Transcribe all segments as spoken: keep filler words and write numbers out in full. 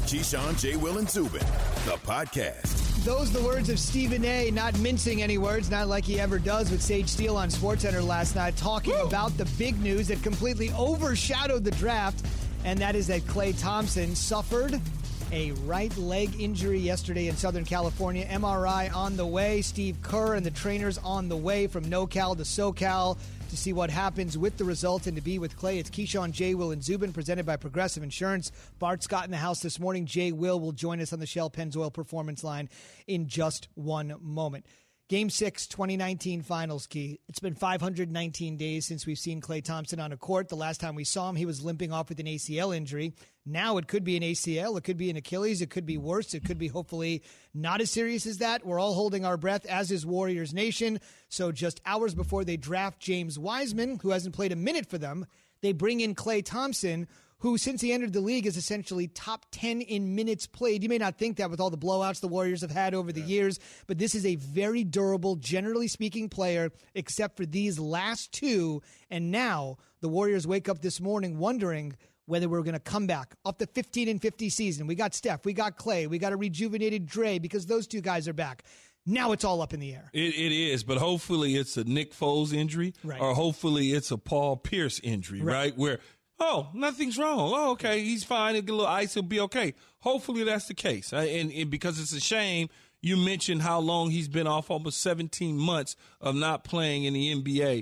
Keyshawn, J. Will, and Zubin, the podcast. Those are the words of Stephen A., not mincing any words, not like he ever does with Sage Steele on SportsCenter last night, talking Woo! about the big news that completely overshadowed the draft, and that is that Klay Thompson suffered a right leg injury yesterday in Southern California. M R I on the way. Steve Kerr and the trainers on the way from NorCal to SoCal to see what happens with the results and to be with Klay. It's Keyshawn, J. Will, and Zubin, presented by Progressive Insurance. Bart Scott in the house this morning. J. Will will join us on the Shell Pennzoil Performance Line in just one moment. Game six, twenty nineteen Finals, Key. It's been five hundred nineteen days since we've seen Klay Thompson on a court. The last time we saw him, he was limping off with an A C L injury. Now it could be an A C L. It could be an Achilles. It could be worse. It could be hopefully not as serious as that. We're all holding our breath, as is Warriors Nation. So just hours before they draft James Wiseman, who hasn't played a minute for them, they bring in Klay Thompson, who, since he entered the league, is essentially top ten in minutes played. You may not think that with all the blowouts the Warriors have had over the years, but this is a very durable, generally speaking, player, except for these last two. And now the Warriors wake up this morning wondering whether we're going to come back off the fifteen and fifty season. We got Steph, we got Klay, we got a rejuvenated Dre because those two guys are back. Now it's all up in the air. It, it is, but hopefully it's a Nick Foles injury, right, or hopefully it's a Paul Pierce injury, right, right? Where, oh, nothing's wrong. Oh, okay, he's fine. He'll get a little ice. He'll be okay. Hopefully that's the case. And, and because it's a shame, you mentioned how long he's been off, almost seventeen months of not playing in the N B A.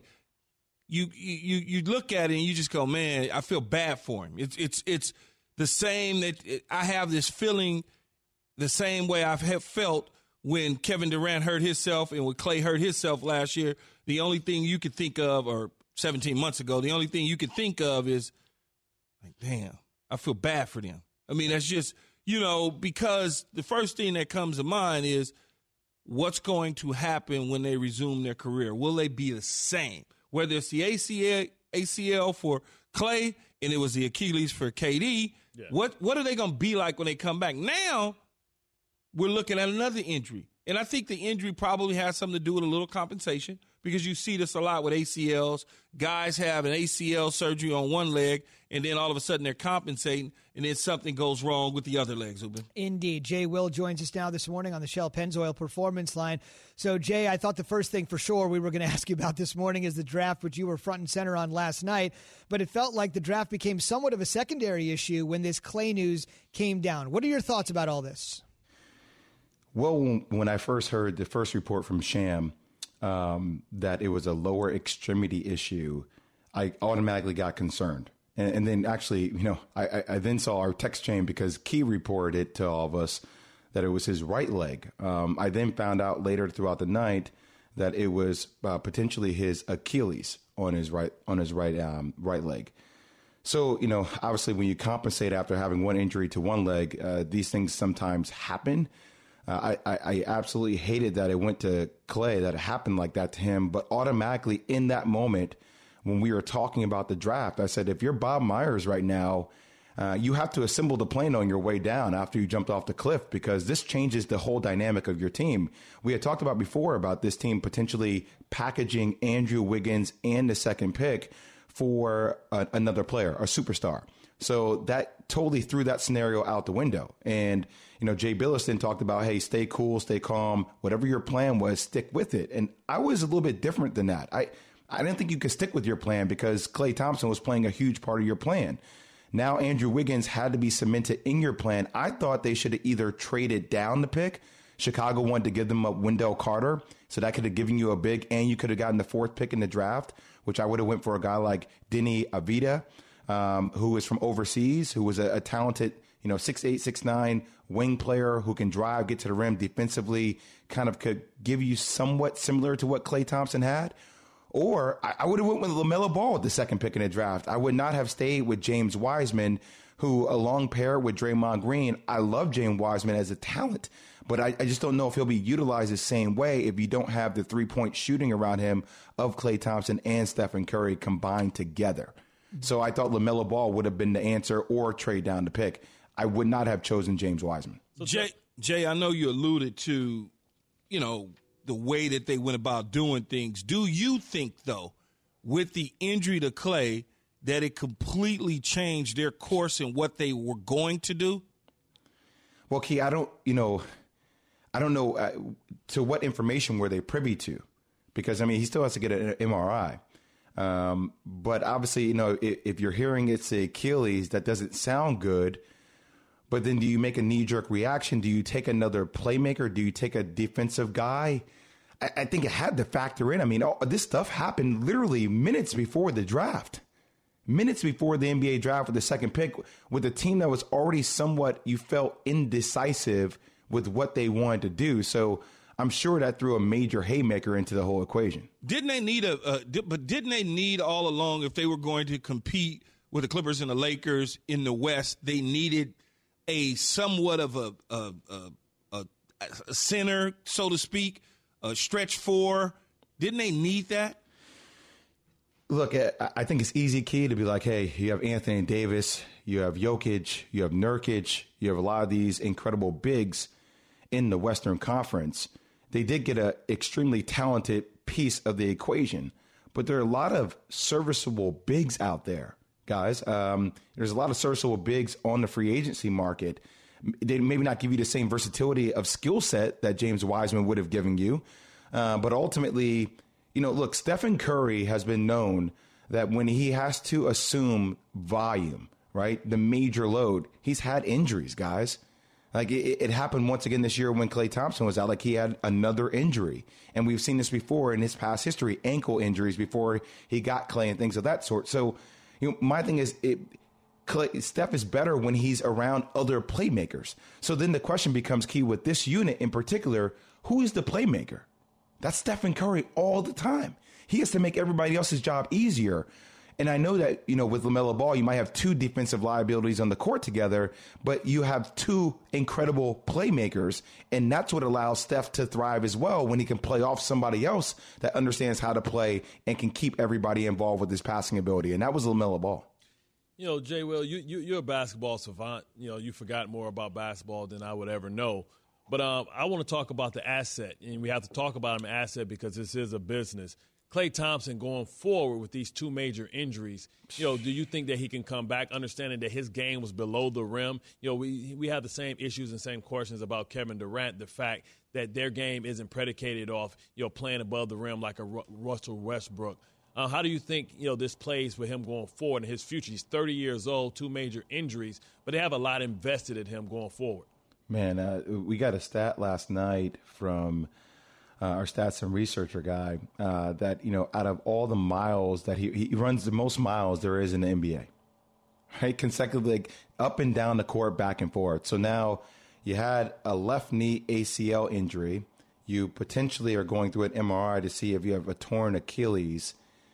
You you you look at it and you just go, man, I feel bad for him. It's it's it's the same that it, I have this feeling, the same way I've have felt when Kevin Durant hurt himself and when Klay hurt himself last year. The only thing you could think of, or seventeen months ago, the only thing you could think of is, like, damn, I feel bad for them. I mean, that's just, you know, because the first thing that comes to mind is what's going to happen when they resume their career. Will they be the same? Whether it's the A C L, A C L for Klay and it was the Achilles for K D, yeah. what what are they going to be like when they come back? Now we're looking at another injury. And I think the injury probably has something to do with a little compensation, because you see this a lot with A C Ls. Guys have an A C L surgery on one leg, and then all of a sudden they're compensating, and then something goes wrong with the other legs. Ruben. Indeed. Jay Will joins us now this morning on the Shell Pennzoil Performance Line. So, Jay, I thought the first thing for sure we were going to ask you about this morning is the draft, which you were front and center on last night. But it felt like the draft became somewhat of a secondary issue when this Klay news came down. What are your thoughts about all this? Well, when I first heard the first report from Sham um, that it was a lower extremity issue, I automatically got concerned. And, and then actually, you know, I, I then saw our text chain because Key reported it to all of us that it was his right leg. Um, I then found out later throughout the night that it was uh, potentially his Achilles on his right on his right um, right leg. So, you know, obviously when you compensate after having one injury to one leg, uh, these things sometimes happen. Uh, I, I absolutely hated that it went to Klay, that it happened like that to him. But automatically in that moment, when we were talking about the draft, I said, if you're Bob Myers right now, uh, you have to assemble the plane on your way down after you jumped off the cliff, because this changes the whole dynamic of your team. We had talked about before about this team potentially packaging Andrew Wiggins and the second pick for a, another player, a superstar. So that totally threw that scenario out the window. And, you know, Jay Billis then talked about, hey, stay cool, stay calm. Whatever your plan was, stick with it. And I was a little bit different than that. I, I didn't think you could stick with your plan because Klay Thompson was playing a huge part of your plan. Now Andrew Wiggins had to be cemented in your plan. I thought they should have either traded down the pick. Chicago wanted to give them a Wendell Carter, so that could have given you a big, and you could have gotten the fourth pick in the draft, which I would have went for a guy like Denny Avdija. Um, who is from overseas, who was a, a talented, you know, six eight, six nine wing player who can drive, get to the rim defensively, kind of could give you somewhat similar to what Klay Thompson had. Or I, I would have went with LaMelo Ball with the second pick in the draft. I would not have stayed with James Wiseman, who, along pair with Draymond Green, I love James Wiseman as a talent, but I, I just don't know if he'll be utilized the same way if you don't have the three-point shooting around him of Klay Thompson and Stephen Curry combined together. So I thought LaMelo Ball would have been the answer, or trade down the pick. I would not have chosen James Wiseman. So Jay, Jay, I know you alluded to, you know, the way that they went about doing things. Do you think, though, with the injury to Klay, that it completely changed their course and what they were going to do? Well, Key, I don't, you know, I don't know uh, to what information were they privy to, because I mean he still has to get an M R I. Um, but obviously, you know, if, if you're hearing it's the Achilles, that doesn't sound good. But then do you make a knee-jerk reaction? Do you take another playmaker? Do you take a defensive guy? I, I think it had to factor in. I mean, all, this stuff happened literally minutes before the draft. Minutes before the N B A draft with the second pick, with a team that was already somewhat, you felt, indecisive with what they wanted to do. So I'm sure that threw a major haymaker into the whole equation. Didn't they need a, uh, di- but didn't they need all along, if they were going to compete with the Clippers and the Lakers in the West, they needed a somewhat of a, a, a, a, a center, so to speak, a stretch four? Didn't they need that? Look, I think it's easy, Key, to be like, hey, you have Anthony Davis, you have Jokic, you have Nurkic, you have a lot of these incredible bigs in the Western Conference. They did get an extremely talented piece of the equation, but there are a lot of serviceable bigs out there, guys. Um, there's a lot of serviceable bigs on the free agency market. They maybe not give you the same versatility of skill set that James Wiseman would have given you, uh, but ultimately, you know, look, Stephen Curry has been known that when he has to assume volume, right, the major load, he's had injuries, guys. Like it, it happened once again this year when Klay Thompson was out. Like he had another injury. And we've seen this before in his past history, ankle injuries before he got Klay and things of that sort. So, you know, my thing is it, Klay, Steph is better when he's around other playmakers. So then the question becomes, Key, with this unit in particular, who is the playmaker? That's Stephen Curry all the time. He has to make everybody else's job easier. And I know that, you know, with LaMelo Ball, you might have two defensive liabilities on the court together, but you have two incredible playmakers. And that's what allows Steph to thrive as well, when he can play off somebody else that understands how to play and can keep everybody involved with his passing ability. And that was LaMelo Ball. You know, Jay Will, you, you, you're a basketball savant. You know, you forgot more about basketball than I would ever know. But um, I want to talk about the asset, and we have to talk about him asset because this is a business. Klay Thompson going forward with these two major injuries, you know, do you think that he can come back, understanding that his game was below the rim? You know, we we have the same issues and same questions about Kevin Durant, the fact that their game isn't predicated off, you know, playing above the rim like a Ru- Russell Westbrook. Uh, how do you think, you know, this plays for him going forward in his future? He's thirty years old, two major injuries, but they have a lot invested in him going forward. Man, uh, we got a stat last night from uh, our stats and researcher guy uh, that, you know, out of all the miles that he, he runs the most miles there is in the N B A, right? Consecutively, like, up and down the court, back and forth. So now you had a left knee A C L injury. You potentially are going through an M R I to see if you have a torn Achilles.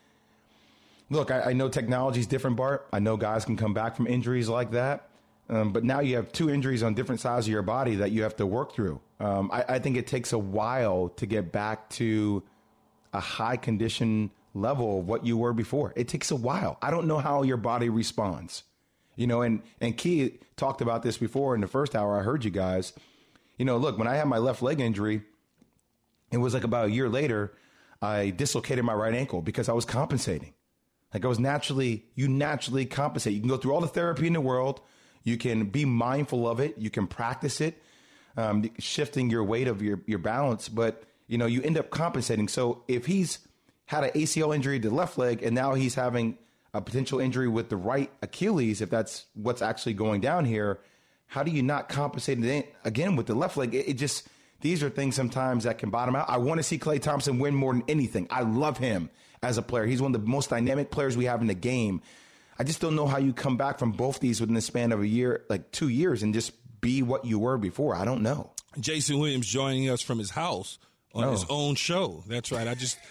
Look, I, I know technology is different, Bart. I know guys can come back from injuries like that. Um, but now you have two injuries on different sides of your body that you have to work through. Um, I, I think it takes a while to get back to a high condition level of what you were before. It takes a while. I don't know how your body responds. You know, and, and Key talked about this before in the first hour. I heard you guys. You know, look, when I had my left leg injury, it was like about a year later, I dislocated my right ankle because I was compensating. Like I was naturally, you naturally compensate. You can go through all the therapy in the world. You can be mindful of it. You can practice it, um, shifting your weight of your, your balance. But, you know, you end up compensating. So if he's had an A C L injury to the left leg and now he's having a potential injury with the right Achilles, if that's what's actually going down here, how do you not compensate it again with the left leg? It, it just, these are things sometimes that can bottom out. I want to see Klay Thompson win more than anything. I love him as a player. He's one of the most dynamic players we have in the game. I just don't know how you come back from both these within the span of a year, like two years, and just be what you were before. I don't know. Jason Williams joining us from his house on oh. his own show. That's right. I just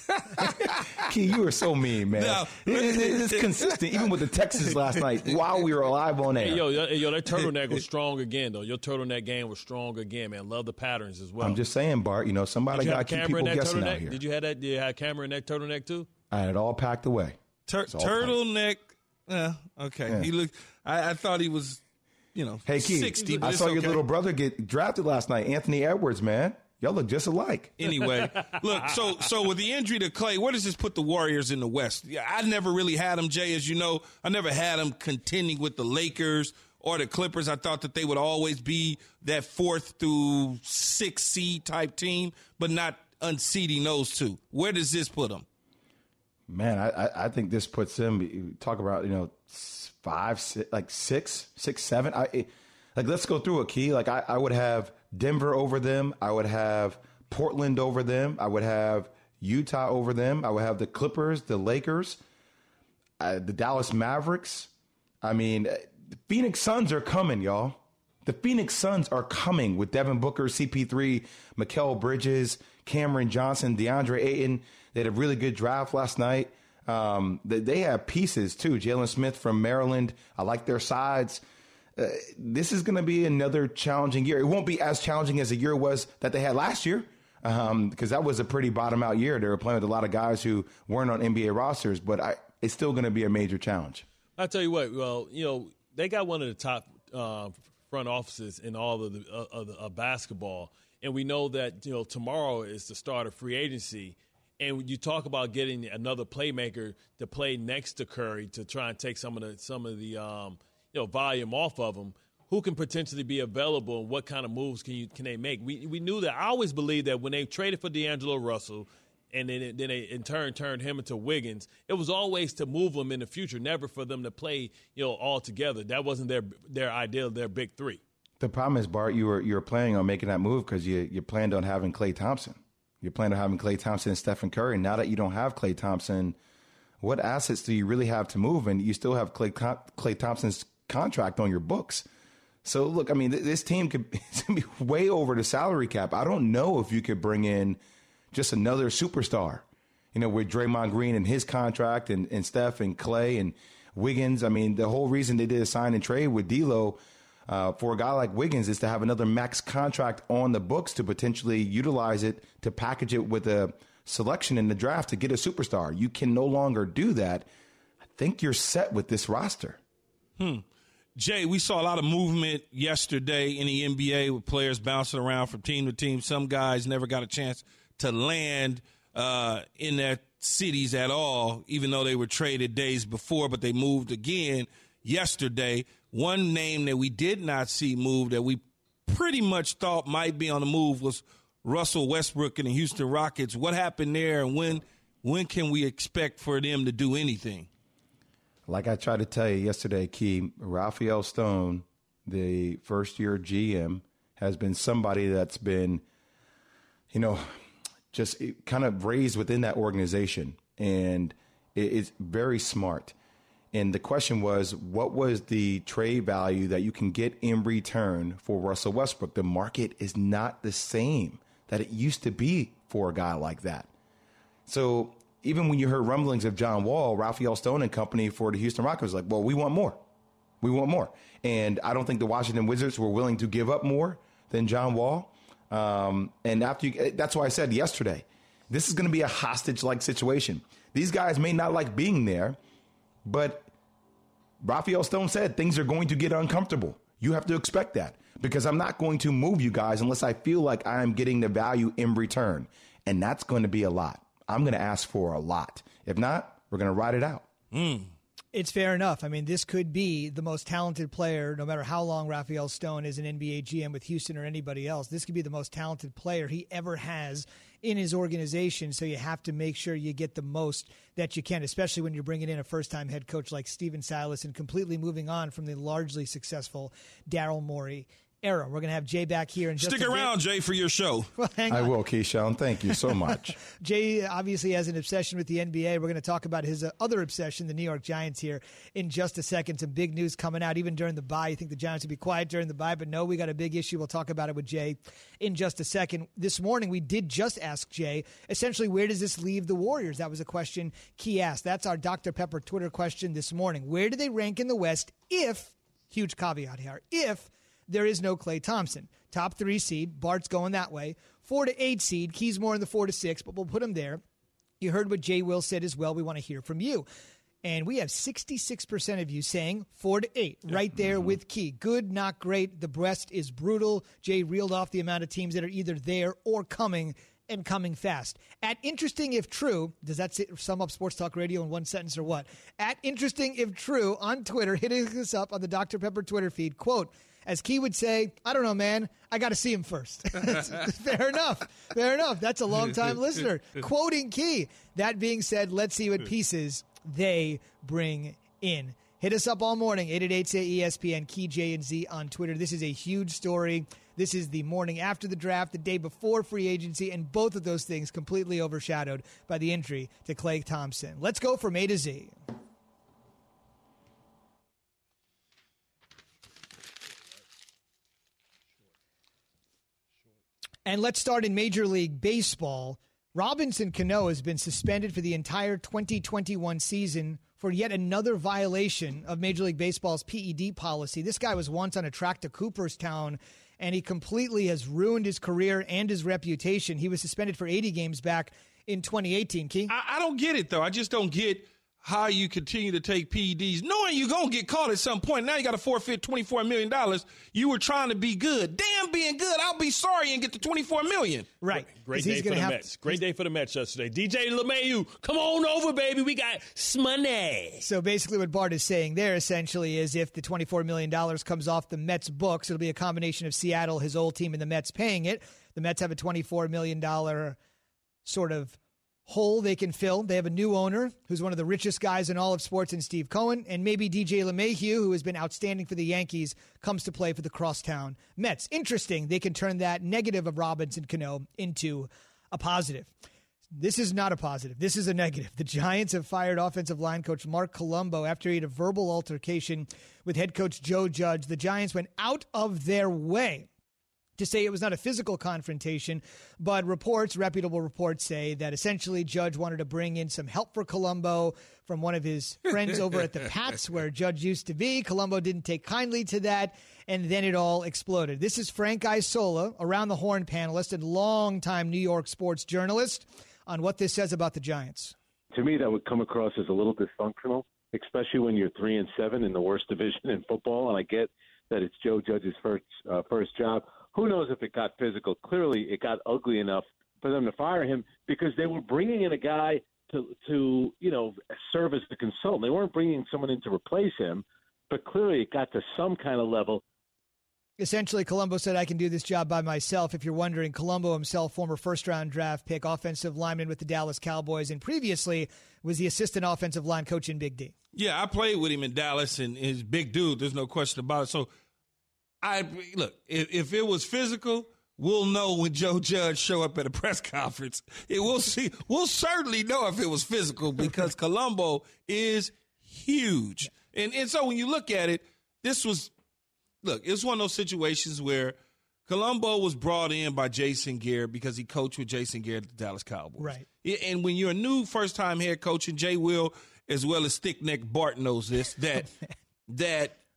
Key, you were so mean, man. No. It, it, it's consistent, even with the Texans last night while we were live on air. Hey, yo, yo, yo, that turtleneck was strong again, though. Your turtleneck game was strong again, man. Love the patterns as well. I'm just saying, Bart. You know, somebody got to keep people guessing turtleneck? out here. Did you have that? Did you have a camera in that turtleneck too? I had it all packed away. Tur- turtleneck. Yeah, okay. Yeah. He looked. I, I thought he was, you know, hey, Key, sixty. I saw okay. your little brother get drafted last night, Anthony Edwards. Man, y'all look just alike. Anyway, look. So, so with the injury to Klay, where does this put the Warriors in the West? Yeah, I never really had them, Jay. As you know, I never had them contending with the Lakers or the Clippers. I thought that they would always be that fourth through sixth seed type team, but not unseeding those two. Where does this put them? Man, I, I think this puts them, talk about, you know, five, six, like six, six, seven. I, like, let's go through it, Key. Like, I, I would have Denver over them. I would have Portland over them. I would have Utah over them. I would have the Clippers, the Lakers, uh, the Dallas Mavericks. I mean, the Phoenix Suns are coming, y'all. The Phoenix Suns are coming with Devin Booker, C P three, Mikal Bridges, Cameron Johnson, DeAndre Ayton. They had a really good draft last night. Um, they, they have pieces, too. Jalen Smith from Maryland. I like their sides. Uh, this is going to be another challenging year. It won't be as challenging as the year was that they had last year, um, because that was a pretty bottom-out year. They were playing with a lot of guys who weren't on N B A rosters, but I, it's still going to be a major challenge. I'll tell you what, well, you know, they got one of the top uh, front offices in all of the uh, of the, uh, basketball, and we know that, you know, tomorrow is the start of free agency. And you talk about getting another playmaker to play next to Curry to try and take some of the some of the um, you know volume off of him. Who can potentially be available, and what kind of moves can you can they make? We we knew that. I always believed that when they traded for D'Angelo Russell, and then then they in turn turned him into Wiggins, it was always to move them in the future, never for them to play, you know, all together. That wasn't their their ideal, their big three. The problem is, Bart, you were you were planning on making that move because you you planned on having Klay Thompson. You plan on having Klay Thompson and Stephen Curry. Now that you don't have Klay Thompson, what assets do you really have to move? And you still have Klay, Klay Thompson's contract on your books. So, look, I mean, th- this team could be way over the salary cap. I don't know if you could bring in just another superstar, you know, with Draymond Green and his contract and, and Steph and Klay and Wiggins. I mean, the whole reason they did a sign and trade with D'Lo Uh, for a guy like Wiggins is to have another max contract on the books to potentially utilize it to package it with a selection in the draft to get a superstar. You can no longer do that. I think you're set with this roster. Hmm. Jay, we saw a lot of movement yesterday in the N B A with players bouncing around from team to team. Some guys never got a chance to land uh, in their cities at all, even though they were traded days before, but they moved again yesterday. One name that we did not see move that we pretty much thought might be on the move was Russell Westbrook and the Houston Rockets. What happened there, and when when can we expect for them to do anything? Like I tried to tell you yesterday, Key, Rafael Stone, the first-year G M, has been somebody that's been, you know, just kind of raised within that organization, and it's very smart. And the question was, what was the trade value that you can get in return for Russell Westbrook? The market is not the same that it used to be for a guy like that. So even when you heard rumblings of John Wall, Rafael Stone and company for the Houston Rockets was like, well, we want more. We want more. And I don't think the Washington Wizards were willing to give up more than John Wall. Um, and after you, that's why I said yesterday, this is going to be a hostage-like situation. These guys may not like being there, but Rafael Stone said things are going to get uncomfortable. You have to expect that because I'm not going to move you guys unless I feel like I'm getting the value in return. And that's going to be a lot. I'm going to ask for a lot. If not, we're going to ride it out. Mm. It's fair enough. I mean, this could be the most talented player, no matter how long Rafael Stone is an N B A G M with Houston or anybody else. This could be the most talented player he ever has in his organization. So you have to make sure you get the most that you can, especially when you're bringing in a first-time head coach like Stephen Silas and completely moving on from the largely successful Daryl Morey era. We're going to have Jay back here in just Stick a around, bit. Jay, for your show. Well, hang I on. will, Keyshawn. Thank you so much. Jay obviously has an obsession with the N B A. We're going to talk about his uh, other obsession, the New York Giants, here in just a second. Some big news coming out even during the bye. You think the Giants would be quiet during the bye, but no, we got a big issue. We'll talk about it with Jay in just a second. This morning, we did just ask Jay, essentially, where does this leave the Warriors? That was a question Key asked. That's our Doctor Pepper Twitter question this morning. Where do they rank in the West if, huge caveat here, if there is no Klay Thompson? Top three seed, Bart's going that way. Four to eight seed, Key's more in the four to six, but we'll put him there. You heard what Jay Will said as well. We want to hear from you. And we have sixty-six percent of you saying four to eight, right there mm-hmm. with Key. Good, not great. The West is brutal. Jay reeled off the amount of teams that are either there or coming and coming fast. At Interesting If True, does that sum up Sports Talk Radio in one sentence or what? At Interesting If True on Twitter, hitting us up on the Doctor Pepper Twitter feed, quote, as Key would say, I don't know, man. I got to see him first. Fair enough. Fair enough. That's a long-time listener. Quoting Key. That being said, let's see what pieces they bring in. Hit us up all morning, eight eight eight, say E S P N, Key, J, and Z on Twitter. This is a huge story. This is the morning after the draft, the day before free agency, and both of those things completely overshadowed by the injury to Klay Thompson. Let's go from A to Z. And let's start in Major League Baseball. Robinson Cano has been suspended for the entire twenty twenty-one season for yet another violation of Major League Baseball's P E D policy. This guy was once on a track to Cooperstown, and he completely has ruined his career and his reputation. He was suspended for eighty games back in twenty eighteen. Key? I, I don't get it, though. I just don't get how you continue to take P E Ds, knowing you're going to get caught at some point. Now you got to forfeit twenty-four million dollars. You were trying to be good. Damn, being good, I'll be sorry and get the twenty-four million dollars. Right. Great day for the Mets. Great day for the Mets yesterday. D J LeMahieu, come on over, baby. We got money. So basically what Bart is saying there essentially is if the twenty-four million dollars comes off the Mets' books, it'll be a combination of Seattle, his old team, and the Mets paying it. The Mets have a twenty-four million dollars sort of hole they can fill. They have a new owner who's one of the richest guys in all of sports in Steve Cohen, and maybe D J LeMahieu, who has been outstanding for the Yankees, comes to play for the Crosstown Mets. Interesting. They can turn that negative of Robinson Cano into a positive. This is not a positive. This is a negative. The Giants have fired offensive line coach Mark Colombo after he had a verbal altercation with head coach Joe Judge. The Giants went out of their way to say it was not a physical confrontation, but reports, reputable reports, say that essentially Judge wanted to bring in some help for Colombo from one of his friends over at the Pats, where Judge used to be. Colombo didn't take kindly to that, and then it all exploded. This is Frank Isola, Around the Horn panelist and longtime New York sports journalist, on what this says about the Giants. To me, that would come across as a little dysfunctional, especially when you're three and seven in the worst division in football, and I get that it's Joe Judge's first uh, first job. Who knows if it got physical? Clearly, it got ugly enough for them to fire him because they were bringing in a guy to, to you know, serve as the consultant. They weren't bringing someone in to replace him, but clearly it got to some kind of level. Essentially, Colombo said, I can do this job by myself. If you're wondering, Colombo himself, former first-round draft pick, offensive lineman with the Dallas Cowboys, and previously was the assistant offensive line coach in Big D. Yeah, I played with him in Dallas, and he's a big dude. There's no question about it. So, I look, if, if it was physical, we'll know when Joe Judge show up at a press conference. It will see. We'll certainly know if it was physical because Colombo is huge. And and so when you look at it, this was, look, it's one of those situations where Colombo was brought in by Jason Garrett because he coached with Jason Garrett at the Dallas Cowboys. Right. And when you're a new first-time head coach, and Jay Will, as well as Thick-Neck Bart knows this, that that –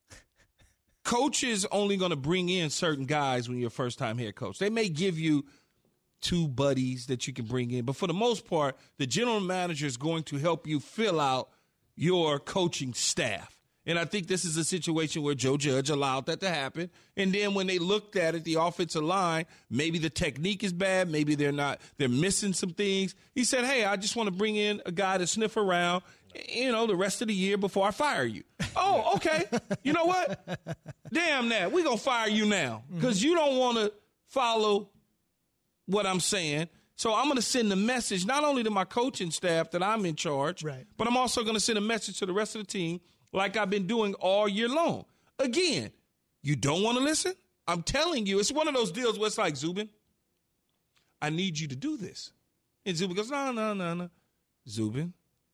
coaches only going to bring in certain guys when you're a first-time head coach. They may give you two buddies that you can bring in, but for the most part, the general manager is going to help you fill out your coaching staff. And I think this is a situation where Joe Judge allowed that to happen. And then when they looked at it, the offensive line, maybe the technique is bad, maybe they're not, they're missing some things. He said, hey, I just want to bring in a guy to sniff around, you know, the rest of the year before I fire you. Oh, okay. You know what? Damn that. We're going to fire you now because you don't want to follow what I'm saying. So I'm going to send a message not only to my coaching staff that I'm in charge, right, but I'm also going to send a message to the rest of the team like I've been doing all year long. Again, you don't want to listen? I'm telling you, it's one of those deals where it's like, Zubin, I need you to do this. And Zubin goes, no, no, no, no. Zubin,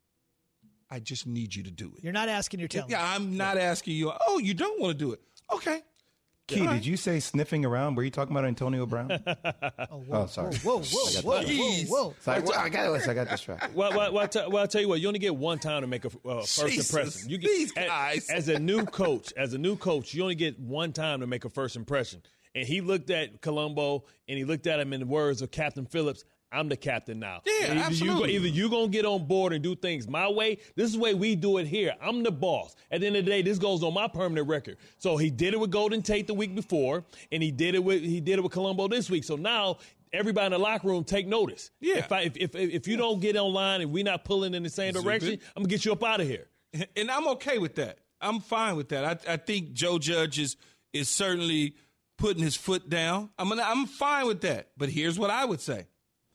I just need you to do it. You're not asking, you're telling. Yeah, I'm not asking you. Oh, you don't want to do it. Okay. Key, right. Did you say sniffing around? Were you talking about Antonio Brown? oh, whoa, oh, sorry. Whoa, whoa, whoa, whoa, whoa, whoa. Sorry, well, I got I got distracted. Well, well, well, I tell, well, I'll tell you what. You only get one time to make a uh, first Jesus, impression. You get, these guys. As, as a new coach, as a new coach, you only get one time to make a first impression. And he looked at Colombo, and he looked at him in the words of Captain Phillips. I'm the captain now. Yeah, either absolutely. You, either you're going to get on board and do things my way. This is the way we do it here. I'm the boss. At the end of the day, this goes on my permanent record. So he did it with Golden Tate the week before, and he did it with he did it with Colombo this week. So now everybody in the locker room take notice. Yeah. If I, if, if if you don't get online and we're not pulling in the same direction, I'm gonna get you up out of here. And I'm okay with that. I'm fine with that. I, I think Joe Judge is is certainly putting his foot down. I'm gonna, I'm fine with that. But here's what I would say: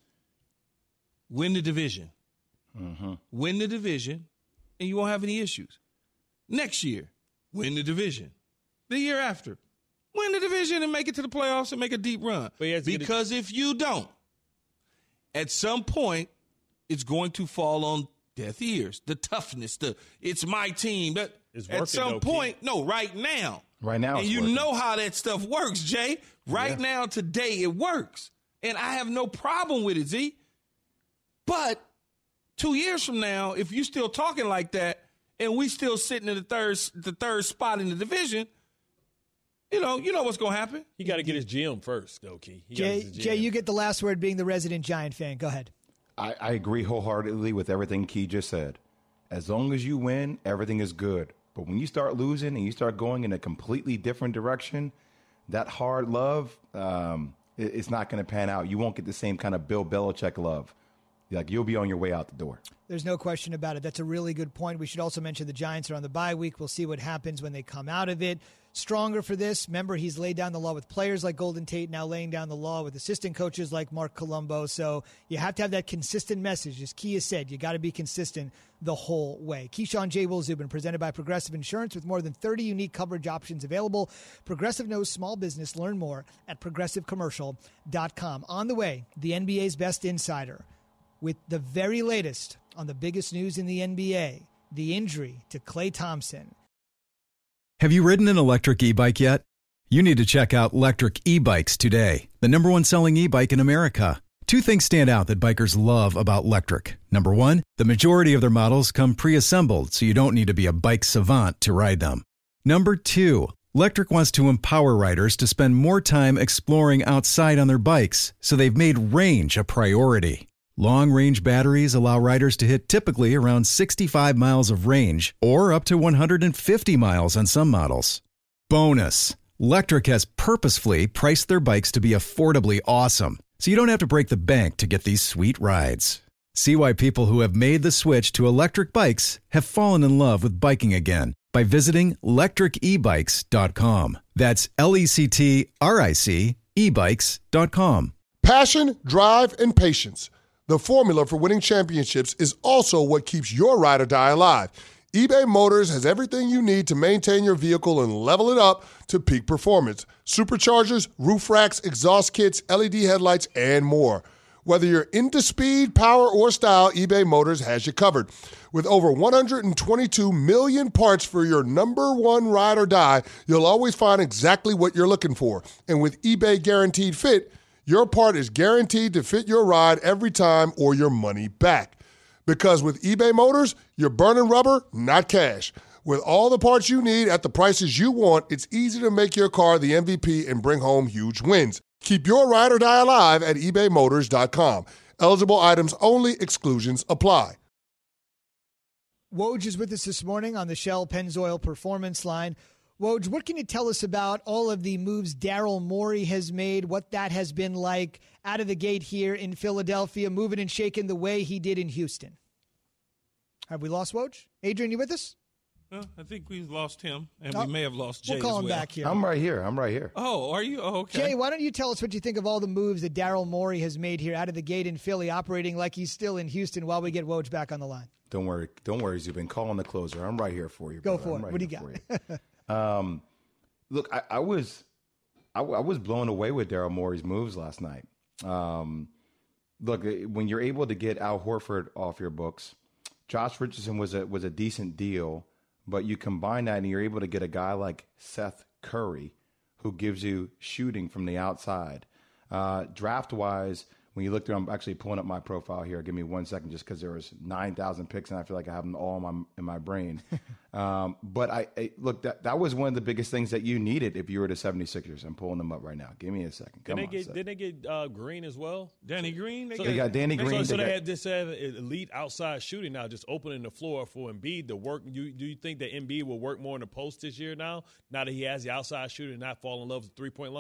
win the division, mm-hmm. win the division, and you won't have any issues. Next year, win the division. The year after, win the division and make it to the playoffs and make a deep run. Because if you don't, at some point, it's going to fall on deaf ears. The toughness, the it's my team. That it's working, at some though, point, Keith. no, right now. Right now, and it's you working. know how that stuff works, Jay. Right yeah. now, today, it works. And I have no problem with it, Z. But two years from now, if you're still talking like that and we still sitting in the third the third spot in the division, you know, you know what's going to happen. He got to get his G M first, though, Key. He Jay, Jay, you get the last word being the resident Giant fan. Go ahead. I, I agree wholeheartedly with everything Key just said. As long as you win, everything is good. But when you start losing and you start going in a completely different direction, that hard love, um, it, it's not going to pan out. You won't get the same kind of Bill Belichick love. Like, you'll be on your way out the door. There's no question about it. That's a really good point. We should also mention the Giants are on the bye week. We'll see what happens when they come out of it. Stronger for this. Remember, he's laid down the law with players like Golden Tate, now laying down the law with assistant coaches like Mark Colombo. So you have to have that consistent message. As Kia said, you got to be consistent the whole way. Keyshawn J. Will Zubin, presented by Progressive Insurance with more than thirty unique coverage options available. Progressive knows small business. Learn more at progressive commercial dot com. On the way, the N B A's best insider with the very latest on the biggest news in the N B A, the injury to Klay Thompson. Have you ridden an electric e-bike yet? You need to check out Lectric E-Bikes today, the number one selling e-bike in America. Two things stand out that bikers love about Lectric. Number one, the majority of their models come pre-assembled, so you don't need to be a bike savant to ride them. Number two, Lectric wants to empower riders to spend more time exploring outside on their bikes, so they've made range a priority. Long-range batteries allow riders to hit typically around sixty-five miles of range or up to one hundred fifty miles on some models. Bonus, Lectric has purposefully priced their bikes to be affordably awesome, so you don't have to break the bank to get these sweet rides. See why people who have made the switch to electric bikes have fallen in love with biking again by visiting lectric e bikes dot com. That's L E C T R I C e bikes dot com. Passion, drive, and patience. The formula for winning championships is also what keeps your ride or die alive. eBay Motors has everything you need to maintain your vehicle and level it up to peak performance. Superchargers, roof racks, exhaust kits, L E D headlights, and more. Whether you're into speed, power, or style, eBay Motors has you covered. With over one hundred twenty-two million parts for your number one ride or die, you'll always find exactly what you're looking for. And with eBay Guaranteed Fit, your part is guaranteed to fit your ride every time or your money back. Because with eBay Motors, you're burning rubber, not cash. With all the parts you need at the prices you want, it's easy to make your car the M V P and bring home huge wins. Keep your ride or die alive at ebay motors dot com. Eligible items only. Exclusions apply. Woj is with us this morning on the Shell Pennzoil Performance Line. Woj, what can you tell us about all of the moves Daryl Morey has made, what that has been like out of the gate here in Philadelphia, moving and shaking the way he did in Houston? Have we lost Woj? Adrian, you with us? Well, I think we've lost him, and oh, we may have lost Jay We'll call as him well. back here. I'm right here. I'm right here. Oh, are you? Oh, okay. Jay, why don't you tell us what you think of all the moves that Daryl Morey has made here out of the gate in Philly, operating like he's still in Houston while we get Woj back on the line? Don't worry. Don't worry, Zubin. Call on the closer. I'm right here for you. Go brother. for I'm it. right What do you here got? you. um, look, I, I was, I, I was blown away with Daryl Morey's moves last night. Um, look, when you're able to get Al Horford off your books, Josh Richardson was a was a decent deal. But you combine that and you're able to get a guy like Seth Curry who gives you shooting from the outside. Uh, draft-wise, when you look through, I'm actually pulling up my profile here. Give me one second just because there was nine thousand picks and I feel like I have them all in my, in my brain. um, but, I, I look, that, that was one of the biggest things that you needed if you were the seventy-sixers. I'm pulling them up right now. Give me a second. Come did on, they get, Seth. Did they get uh, Green as well? Danny Green? They, So got, They got Danny So, Green. so they they got- had this uh, elite outside shooting now, just opening the floor for Embiid to work. You, do you think that Embiid will work more in the post this year now, now that he has the outside shooting and not fall in love with the three-point line?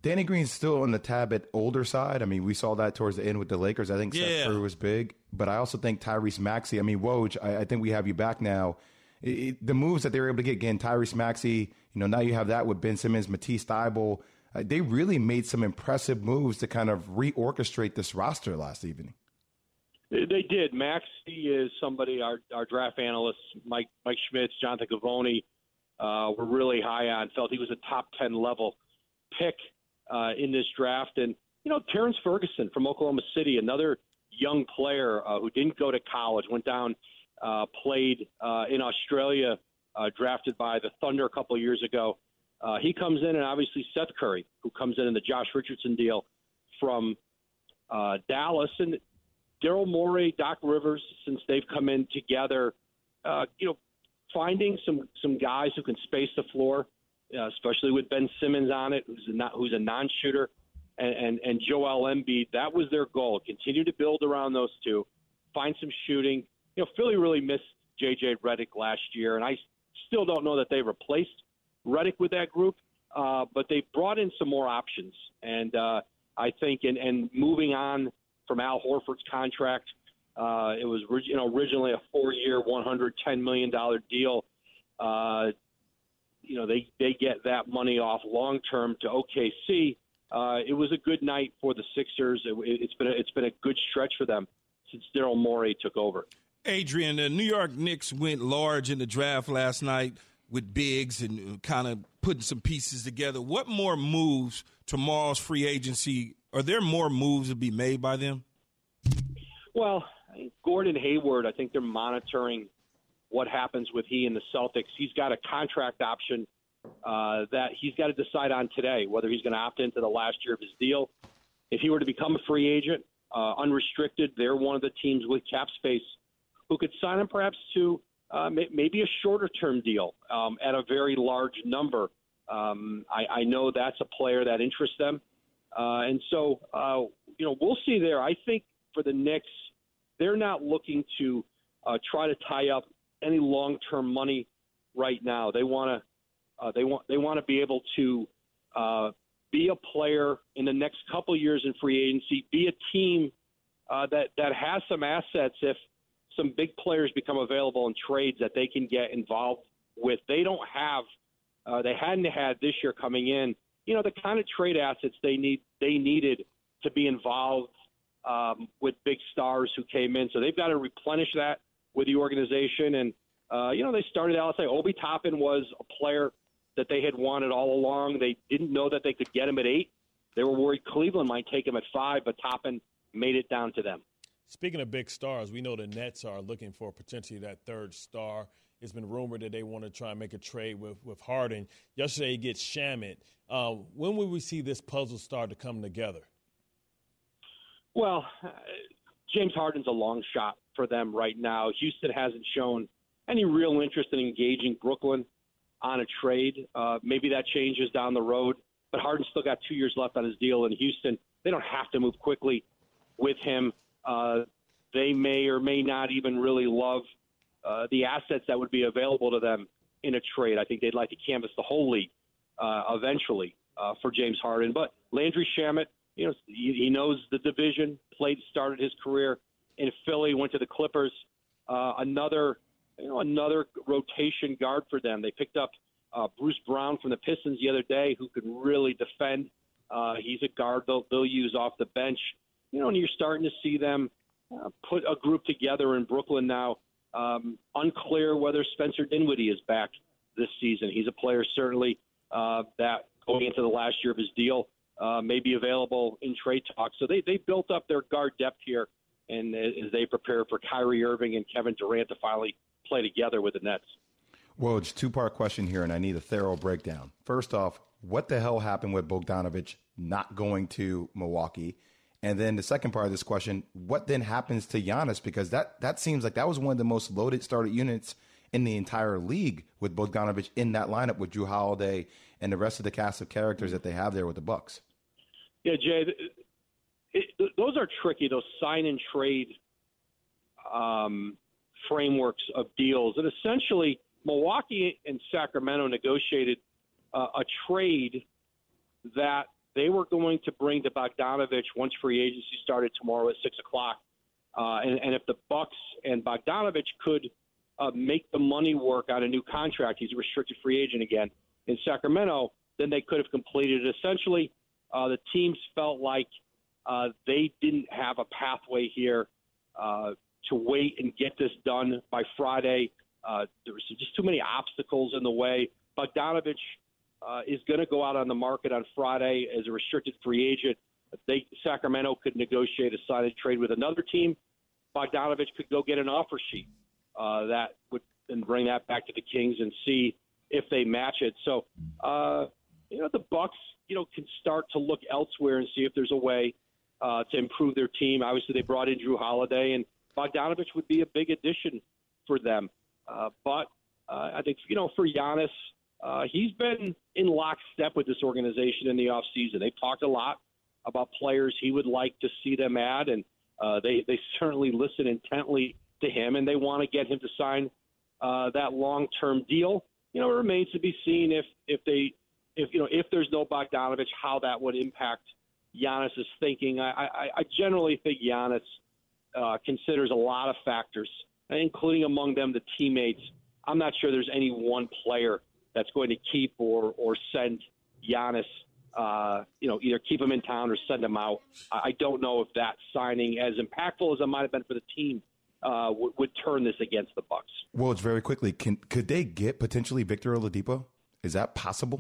Danny Green's still on the tad bit older side. I mean, we saw that towards the end with the Lakers. I think yeah. Seth Curry was big, but I also think Tyrese Maxey. I mean, Woj, I, I think we have you back now. It, it, the moves that they were able to get, again, Tyrese Maxey, you know, now you have that with Ben Simmons, Matisse Thybulle. Uh, they really made some impressive moves to kind of reorchestrate this roster last evening. They did. Maxey is somebody our, our draft analysts, Mike Mike Schmitz, Jonathan Gavoni, uh, were really high on. Felt he was a top ten level pick uh, in this draft. And, you know, Terrence Ferguson from Oklahoma City, another young player uh, who didn't go to college, went down, uh, played uh, in Australia, uh, drafted by the Thunder a couple of years ago. Uh, he comes in, and obviously Seth Curry, who comes in in the Josh Richardson deal from uh, Dallas. And Daryl Morey, Doc Rivers, since they've come in together, uh, you know, finding some some guys who can space the floor, uh, especially with Ben Simmons on it, who's a not, who's a non-shooter, and, and and Joel Embiid. That was their goal. Continue to build around those two, find some shooting. You know, Philly really missed J J Redick last year, and I still don't know that they replaced Redick with that group, uh, but they brought in some more options, and uh, I think, and, and moving on from Al Horford's contract. Uh, it was you know originally a four-year, one hundred ten million dollars deal. Uh, you know, they, they get that money off long-term to O K C. Uh, it was a good night for the Sixers. It, it's been a, it's been a good stretch for them since Daryl Morey took over. Adrian, the New York Knicks went large in the draft last night with bigs and kind of putting some pieces together. What more moves tomorrow's free agency? Are there more moves to be made by them? Well, Gordon Hayward, I think they're monitoring what happens with he and the Celtics. He's got a contract option uh, that he's got to decide on today, whether he's going to opt into the last year of his deal. If he were to become a free agent, uh, unrestricted, they're one of the teams with cap space who could sign him perhaps to uh, may- maybe a shorter-term deal um, at a very large number. Um, I-, I know that's a player that interests them. Uh, and so, uh, you know, we'll see there. I think for the Knicks, they're not looking to uh, try to tie up any long-term money right now. They want to uh, they want they want to be able to uh, be a player in the next couple of years in free agency, be a team uh, that that has some assets if some big players become available in trades that they can get involved with. They don't have uh, they hadn't had this year coming in. You know, the kind of trade assets they need they needed to be involved um, with big stars who came in. So they've got to replenish that with the organization. And, uh, you know, they started out, say, Obi Toppin was a player that they had wanted all along. They didn't know that they could get him at eight. They were worried Cleveland might take him at five, but Toppin made it down to them. Speaking of big stars, we know the Nets are looking for potentially that third star. It's been rumored that they want to try and make a trade with, with Harden. Yesterday, he gets Shamet. Uh, when will we see this puzzle start to come together? Well, uh, James Harden's a long shot for them right now. Houston hasn't shown any real interest in engaging Brooklyn on a trade. Uh, maybe that changes down the road. But Harden's still got two years left on his deal in Houston. They don't have to move quickly with him. Uh, they may or may not even really love uh, the assets that would be available to them in a trade. I think they'd like to canvass the whole league uh, eventually uh, for James Harden. But Landry Shamet, you know, he, he knows the division, played, started his career in Philly, went to the Clippers. Uh, another, you know, another rotation guard for them. They picked up uh, Bruce Brown from the Pistons the other day, who could really defend. Uh, he's a guard they'll, they'll use off the bench. You know, and you're starting to see them uh, put a group together in Brooklyn now. Um, unclear whether Spencer Dinwiddie is back this season. He's a player certainly uh, that going into the last year of his deal uh, may be available in trade talks. So they, they built up their guard depth here, and as they prepare for Kyrie Irving and Kevin Durant to finally play together with the Nets. Well, it's a two-part question here, and I need a thorough breakdown. First off, what the hell happened with Bogdanovich not going to Milwaukee? And then the second part of this question, what then happens to Giannis? Because that, that seems like that was one of the most loaded started units in the entire league with Bogdanovich in that lineup with Jrue Holiday and the rest of the cast of characters that they have there with the Bucks. Yeah, Jay, it, it, those are tricky, those sign-and-trade um, frameworks of deals. And essentially, Milwaukee and Sacramento negotiated uh, a trade that they were going to bring to Bogdanovich once free agency started tomorrow at six o'clock. Uh, and, and if the Bucks and Bogdanovich could uh, make the money work on a new contract, he's a restricted free agent again in Sacramento, then they could have completed it. Essentially, uh, the teams felt like uh, they didn't have a pathway here uh, to wait and get this done by Friday. Uh, there was just too many obstacles in the way. Bogdanovich uh, is going to go out on the market on Friday as a restricted free agent. If they, Sacramento could negotiate a sign and trade with another team, Bogdanovich could go get an offer sheet uh, that would then bring that back to the Kings and see if they match it. So, uh, you know, the Bucks, you know, can start to look elsewhere and see if there's a way uh, to improve their team. Obviously, they brought in Drew Holiday, and Bogdanovich would be a big addition for them. Uh, but uh, I think, you know, for Giannis, uh, he's been in lockstep with this organization in the offseason. They've talked a lot about players he would like to see them add, and uh, they, they certainly listen intently to him, and they want to get him to sign uh, that long-term deal. You know, it remains to be seen if, if they, if you know, if there's no Bogdanovich, how that would impact Giannis's thinking. I, I, I generally think Giannis uh, considers a lot of factors, including among them the teammates. I'm not sure there's any one player that's going to keep or or send Giannis, uh, you know, either keep him in town or send him out. I don't know if that signing, as impactful as it might have been for the team, uh, would, would turn this against the Bucks. Well, it's very quickly. Can could they get potentially Victor Oladipo? Is that possible?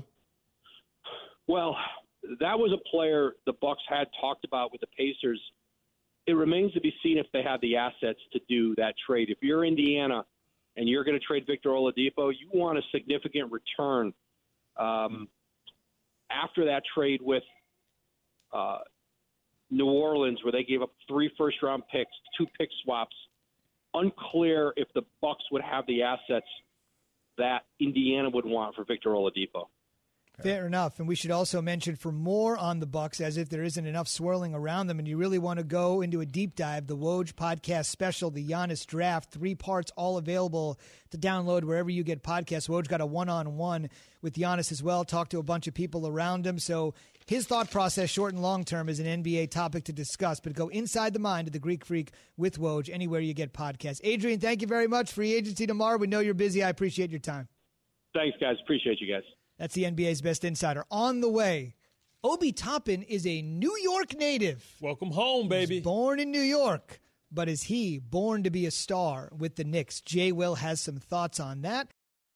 Well, that was a player the Bucks had talked about with the Pacers. It remains to be seen if they have the assets to do that trade. If you're Indiana and you're going to trade Victor Oladipo, you want a significant return. Um, after that trade with uh, New Orleans, where they gave up three first-round picks, two pick swaps, unclear if the Bucks would have the assets that Indiana would want for Victor Oladipo. Fair enough. And we should also mention, for more on the Bucks, as if there isn't enough swirling around them and you really want to go into a deep dive, the Woj podcast special, the Giannis Draft, three parts, all available to download wherever you get podcasts. Woj got a one-on-one with Giannis as well, talked to a bunch of people around him. So his thought process, short and long term, is an N B A topic to discuss. But go inside the mind of the Greek Freak with Woj anywhere you get podcasts. Adrian, thank you very much. Free agency tomorrow. We know you're busy. I appreciate your time. Thanks, guys. Appreciate you guys. That's the N B A's best insider. On the way, Obi Toppin is a New York native. Welcome home, baby. He's born in New York, but is he born to be a star with the Knicks? Jay Will has some thoughts on that.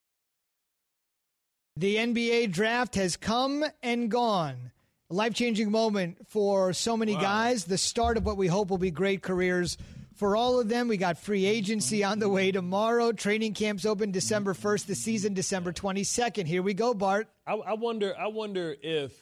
The N B A draft has come and gone. A life-changing moment for so many wow. guys. The start of what we hope will be great careers for all of them. We got free agency on the way tomorrow. Training camps open December first. The season December twenty-second. Here we go, Bart. I, I wonder. I wonder if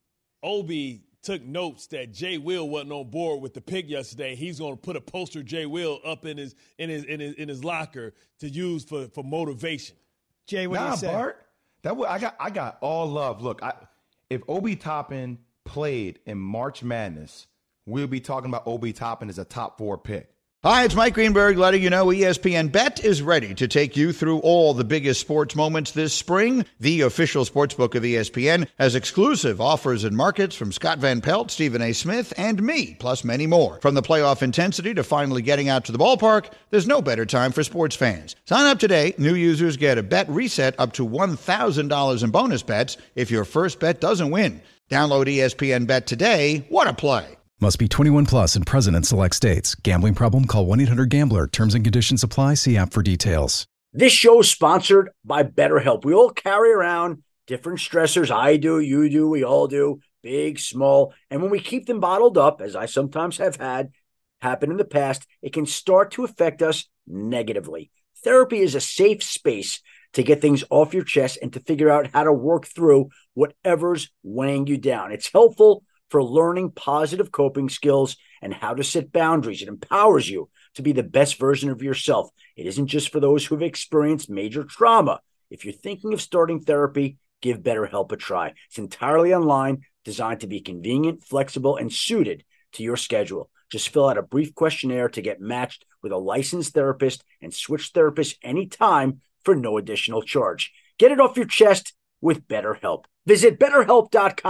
Obi took notes that Jay Will wasn't on board with the pick yesterday. He's going to put a poster of Jay Will up in his in his in his in his locker to use for, for motivation. Jay, what nah, do you say? Bart, that w- I got I got all love. Look, I, if Obi Toppin played in March Madness, we'll be talking about Obi Toppin as a top four pick. Hi, it's Mike Greenberg letting you know E S P N Bet is ready to take you through all the biggest sports moments this spring. The official sportsbook of E S P N has exclusive offers and markets from Scott Van Pelt, Stephen A. Smith, and me, plus many more. From the playoff intensity to finally getting out to the ballpark, there's no better time for sports fans. Sign up today. New users get a bet reset up to one thousand dollars in bonus bets if your first bet doesn't win. Download E S P N Bet today. What a play. Must be twenty-one plus and present in select states. Gambling problem? Call one eight hundred gambler. Terms and conditions apply. See app for details. This show is sponsored by BetterHelp. We all carry around different stressors. I do, you do, we all do, big, small. And when we keep them bottled up, as I sometimes have had happen in the past, it can start to affect us negatively. Therapy is a safe space to get things off your chest and to figure out how to work through whatever's weighing you down. It's helpful for learning positive coping skills and how to set boundaries. It empowers you to be the best version of yourself. It isn't just for those who have experienced major trauma. If you're thinking of starting therapy, give BetterHelp a try. It's entirely online, designed to be convenient, flexible, and suited to your schedule. Just fill out a brief questionnaire to get matched with a licensed therapist and switch therapists anytime for no additional charge. Get it off your chest with BetterHelp. Visit BetterHelp.com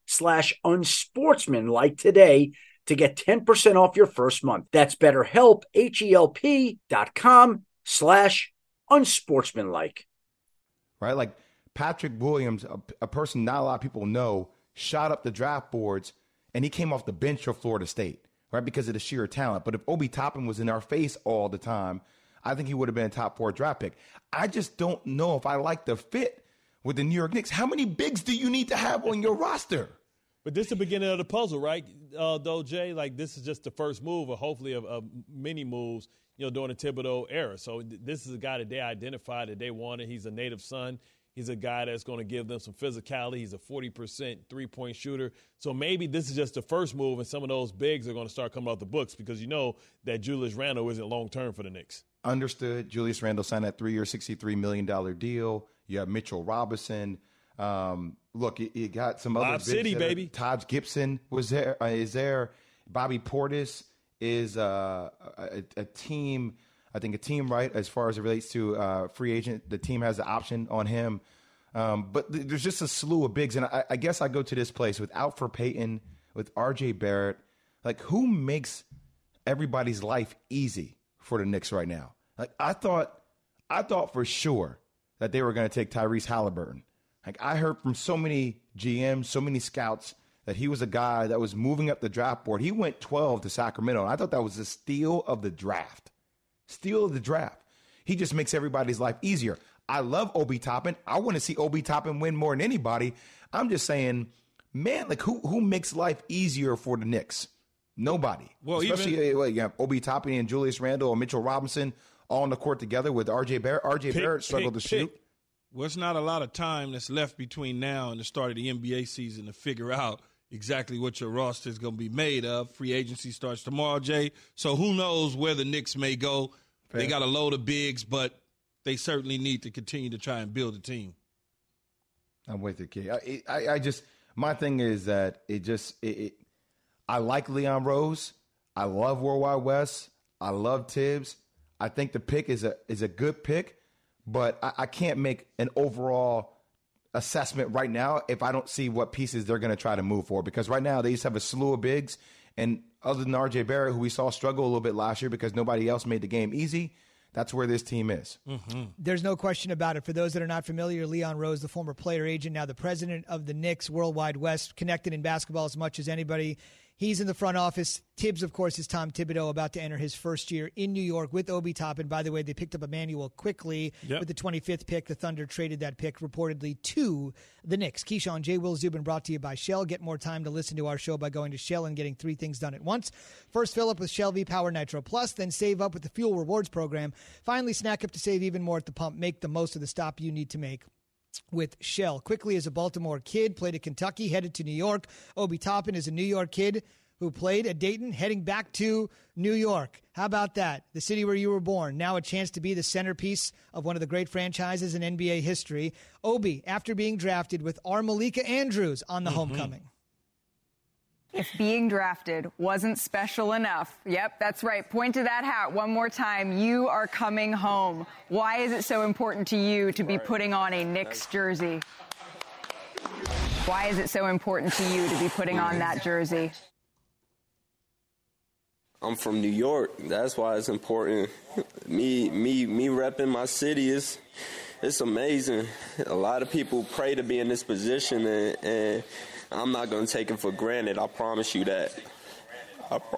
slash unsportsmanlike today to get ten percent off your first month. That's BetterHelp, H-E-L-P dot com slash unsportsmanlike. Right? Like Patrick Williams, a, a person not a lot of people know, shot up the draft boards, and he came off the bench for Florida State, right, because of the sheer talent. But if Obi Toppin was in our face all the time, I think he would have been a top four draft pick. I just don't know if I like the fit with the New York Knicks. How many bigs do you need to have on your roster? But this is the beginning of the puzzle, right, uh, though, Jay? Like, this is just the first move, or hopefully of, of many moves, you know, during the Thibodeau era. So th- this is a guy that they identified, that they wanted. He's a native son. He's a guy that's going to give them some physicality. He's a forty percent three-point shooter. So maybe this is just the first move, and some of those bigs are going to start coming off the books, because you know that Julius Randle isn't long-term for the Knicks. Understood. Julius Randle signed that three-year, sixty-three million dollars deal. You have Mitchell Robinson. Um, look, you, you got some other Lob City, baby. Taj Gibson was there. Uh, is there? Bobby Portis is uh, a, a team. I think a team, right, as far as it relates to uh, free agent. The team has the option on him. Um, but th- there's just a slew of bigs. And I, I guess I go to this place with Alfred Payton, with R J Barrett. Like, who makes everybody's life easy for the Knicks right now? Like, I thought, I thought for sure that they were going to take Tyrese Halliburton. Like, I heard from so many G Ms, so many scouts, that he was a guy that was moving up the draft board. He went twelve to Sacramento, and I thought that was a steal of the draft. Steal of the draft. He just makes everybody's life easier. I love Obi Toppin. I want to see Obi Toppin win more than anybody. I'm just saying, man, like, who who makes life easier for the Knicks? Nobody. Well, especially even, well, you have Obi Toppin and Julius Randle and Mitchell Robinson all on the court together with R J Barrett. R J pick, Barrett struggled pick, to shoot. Pick. Well, it's not a lot of time that's left between now and the start of the N B A season to figure out exactly what your roster is going to be made of. Free agency starts tomorrow, Jay. So who knows where the Knicks may go. Fair. They got a load of bigs, but they certainly need to continue to try and build a team. I'm with you, kid. I, I, I just – my thing is that it just it, – it, I like Leon Rose. I love Worldwide West. I love Tibbs. I think the pick is a is a good pick, but I, I can't make an overall assessment right now if I don't see what pieces they're going to try to move for, because right now they just have a slew of bigs, and other than R J Barrett, who we saw struggle a little bit last year because nobody else made the game easy, that's where this team is. Mm-hmm. There's no question about it. For those that are not familiar, Leon Rose, the former player agent, now the president of the Knicks Worldwide West, connected in basketball as much as anybody. He's in the front office. Tibbs, of course, is Tom Thibodeau, about to enter his first year in New York with Obi Toppin. By the way, they picked up Emmanuel quickly yep. with the twenty-fifth pick. The Thunder traded that pick reportedly to the Knicks. Keyshawn, J. Will Zubin, brought to you by Shell. Get more time to listen to our show by going to Shell and getting three things done at once. First, fill up with Shell V-Power Nitro Plus, then save up with the Fuel Rewards program. Finally, snack up to save even more at the pump. Make the most of the stop you need to make with Shell. Quickly, as a Baltimore kid, played at Kentucky, headed to New York. Obi Toppin is a New York kid who played at Dayton, heading back to New York. How about that? The city where you were born. Now a chance to be the centerpiece of one of the great franchises in N B A history. Obi, after being drafted with our Malika Andrews on the mm-hmm. homecoming. If being drafted wasn't special enough, yep, that's right. Point to that hat one more time. You are coming home. Why is it so important to you to be putting on a Knicks jersey? Why is it so important to you to be putting on that jersey? I'm from New York. That's why it's important. Me, me, me repping my city is, it's amazing. A lot of people pray to be in this position, and, and I'm not going to take it for granted. I promise you that. I pro-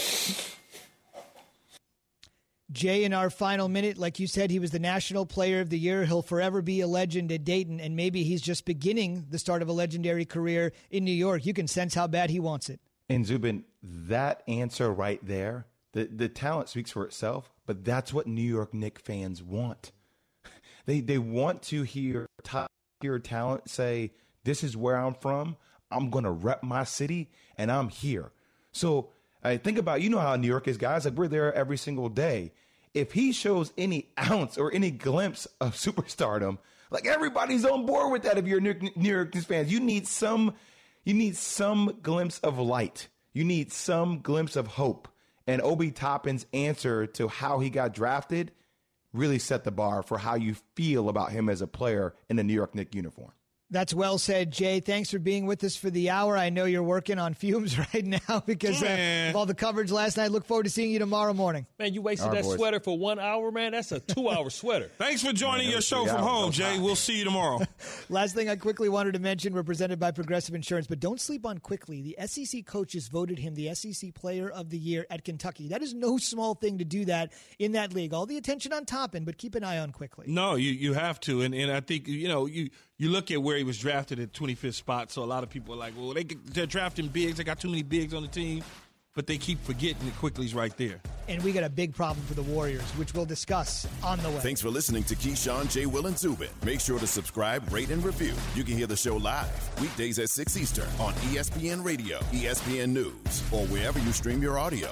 Jay, in our final minute, like you said, he was the National Player of the Year. He'll forever be a legend at Dayton, and maybe he's just beginning the start of a legendary career in New York. You can sense how bad he wants it. And Zubin, that answer right there, the, the talent speaks for itself, but that's what New York Knicks fans want. They they want to hear top tier talent say, this is where I'm from, I'm going to rep my city, and I'm here. So I think about, you know how New York is, guys, like we're there every single day. If he shows any ounce or any glimpse of superstardom, like everybody's on board with that. If you're New York Knicks fans, you need some You need some glimpse of light. You need some glimpse of hope. And Obi Toppin's answer to how he got drafted really set the bar for how you feel about him as a player in the New York Knicks uniform. That's well said, Jay. Thanks for being with us for the hour. I know you're working on fumes right now because uh, of all the coverage last night. Look forward to seeing you tomorrow morning. Man, you wasted right, that boys. sweater for one hour, man. That's a two-hour sweater. Thanks for joining man, your show from home, Jay. We'll see you tomorrow. Last thing I quickly wanted to mention, we're presented by Progressive Insurance, but don't sleep on Quickly. The S E C coaches voted him the S E C Player of the Year at Kentucky. That is no small thing to do that in that league. All the attention on Toppin, but keep an eye on Quickly. No, you, you have to, and, and I think, you know, you – You look at where he was drafted at twenty-fifth spot, so a lot of people are like, well, they, they're drafting bigs. They got too many bigs on the team, but they keep forgetting that Quickly's right there. And we got a big problem for the Warriors, which we'll discuss on the way. Thanks for listening to Keyshawn, J. Will, and Zubin. Make sure to subscribe, rate, and review. You can hear the show live weekdays at six Eastern on E S P N Radio, E S P N News, or wherever you stream your audio.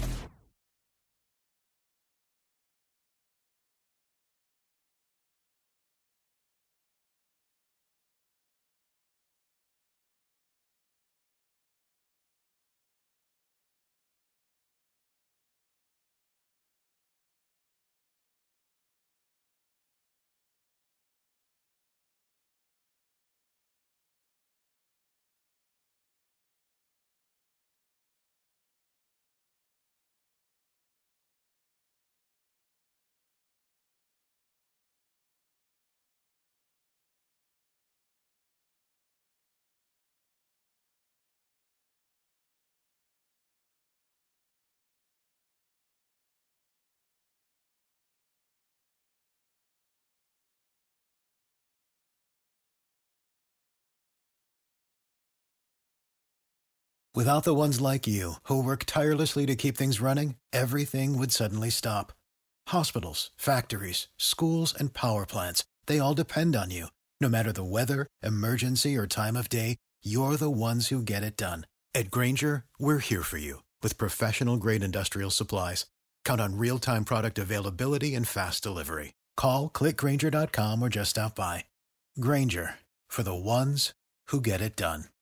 Without the ones like you, who work tirelessly to keep things running, everything would suddenly stop. Hospitals, factories, schools, and power plants, they all depend on you. No matter the weather, emergency, or time of day, you're the ones who get it done. At Grainger, we're here for you with professional-grade industrial supplies. Count on real-time product availability and fast delivery. Call, click Grainger dot com, or just stop by. Grainger, for the ones who get it done.